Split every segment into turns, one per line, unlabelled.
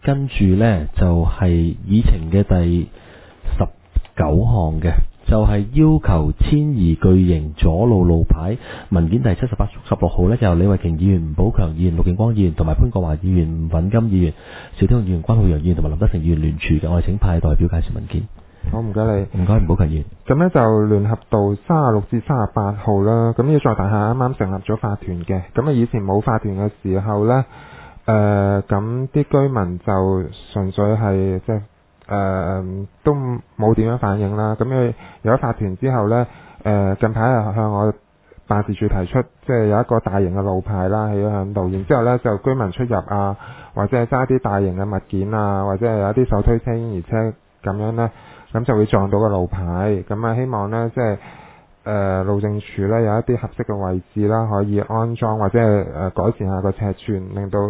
跟住呢，就係議程嘅第19項嘅，就係要求遷移巨型左路路牌文件第78/16號呢，就由李慧瓊議員、吳寶強議員、陸敬光議員同埋潘國華議員、吳允金議員、邵天雄議員、關浩洋議員同埋林德成議員聯署嘅，我哋請派代表介紹文件。
好，唔該你。
唔該，吳寶強議員。咁
呢就聯合道36至38號啦。咁呢座大廈啱啱成立咗法團嘅。咁以前冇法團嘅時候呢，咁啲居民就純粹係即係都冇點樣反應啦。咁因為有咗法團之後呢，近排又向我辦事處提出，即係有一個大型嘅路牌啦，起咗喺度。然之後呢，就居民出入啊，或者係揸啲大型嘅物件啊，或者係有啲手推車、嬰兒車咁樣呢。咁就會撞到個路牌，咁希望呢，即係路政署呢有一啲合適嘅位置啦，可以安裝或者係改善下個尺寸，令到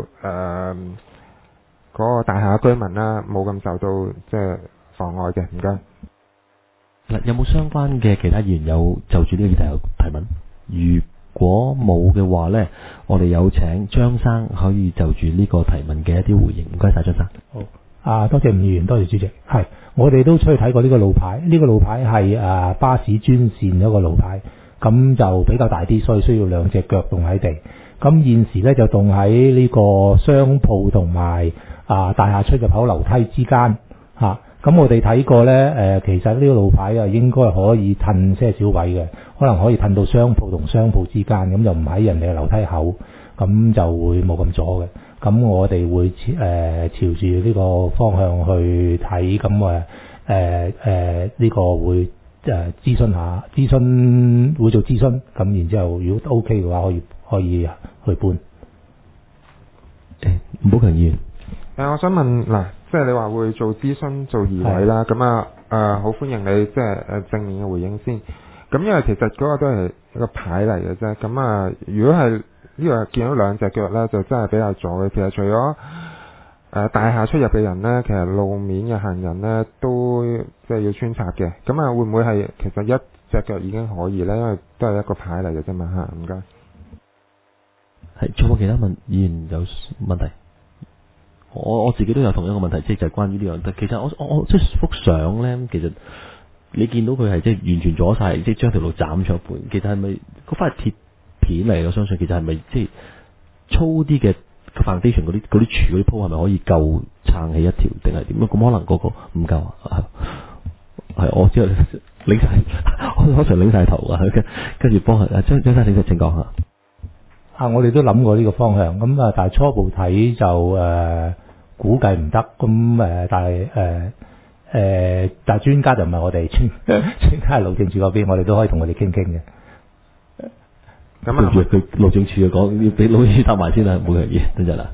嗰個大廈嘅居民啦冇咁受到即係妨礙嘅。唔該。
嗱，有冇相關嘅其他議員有就住呢個議題有提問？如果冇嘅話呢，我哋有請張生可以就住呢個提問嘅一啲回應。唔該晒，張生。
好，多謝吳議員，多謝主席。係，我哋都出去睇過呢個路牌，呢個路牌係巴士專線嗰個路牌，咁就比較大啲，所以需要兩隻腳棟喺地。咁現時呢，就棟喺呢個商鋪同埋大廈出入口樓梯之間嚇。咁我哋睇過呢，其實呢個路牌應該可以褪些少位嘅，可能可以褪到商鋪同商鋪之間，咁就唔喺人哋嘅樓梯口，咁就會冇咁阻嘅。咁我哋會朝住呢個方向去睇，咁呢個會諮詢下，會做諮詢，咁然之後如果 OK 嘅話，可以去搬。
吳寶強議員。
我想問嗱，即係你話會做諮詢做議委啦，咁好歡迎你即係正面嘅回應先。咁因為其實嗰個都係一個牌嚟嘅啫。咁如果係呢個見到兩隻腳呢，就真係比較阻嘅。其實除咗大廈出入嘅人呢，其實路面嘅行人呢都即係要穿插嘅。咁會唔會係其實一隻腳已經可以呢？因為都係一個牌嚟嘅啫嘛嚇。唔該。
係，仲有冇其他議員有問題？我自己都有同一個問題，即係就係關於呢樣。其實我即係幅相呢，其實你見到佢係即係完全阻晒，即係將條路斬咗一半。其實係咪嗰塊鐵片嚟？我相信其實係咪即係粗啲嘅 foundation 嗰啲柱嗰啲鋪係咪可以夠撐起一條，定係點？咁可能嗰個唔夠啊？係我知道擰晒，我常擰晒頭啊！跟住幫張生請講下。
我哋都諗過呢個方向，咁但係初步睇就估計唔得，咁但係專家就唔係我哋，專家係路政署嗰邊，我哋都可以同佢哋傾傾嘅。
咁
佢路政署講要俾路政署答埋先啦，冇樣嘢，等陣啦。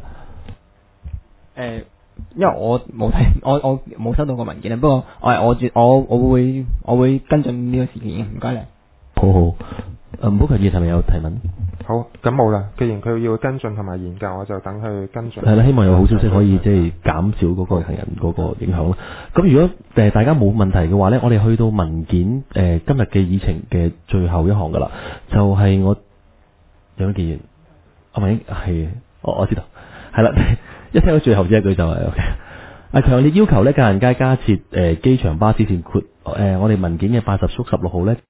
因為我冇睇，我冇收到個文件啊。不過我會跟進呢個事件嘅，唔該你。
好好。吳寶強議員係咪有提問？
好，咁冇啦。既然佢要跟進同埋研究，我就等佢跟進。
係啦，希望有好消息可以即係減少嗰個行人嗰個影響啦。咁如果大家冇問題嘅話呢，我哋去到文件今日嘅議程嘅最後一項噶啦，就係我楊議員，阿明係，我知道，係啦，一聽到最後一句就係 OK。強烈要求呢，界限街加設機場巴士線括我哋文件嘅80/16號呢。